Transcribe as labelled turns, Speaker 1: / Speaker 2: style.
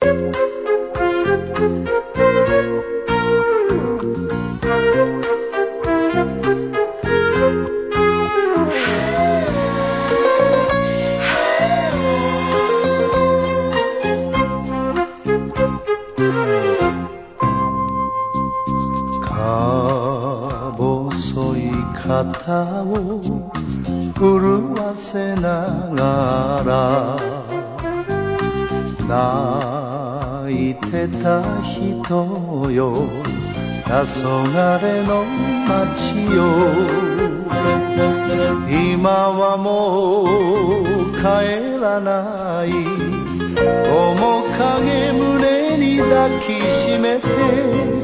Speaker 1: 肩を震わせながら泣いてた人よ、黄昏の街よ、今はもう帰らない、面影胸に抱きしめて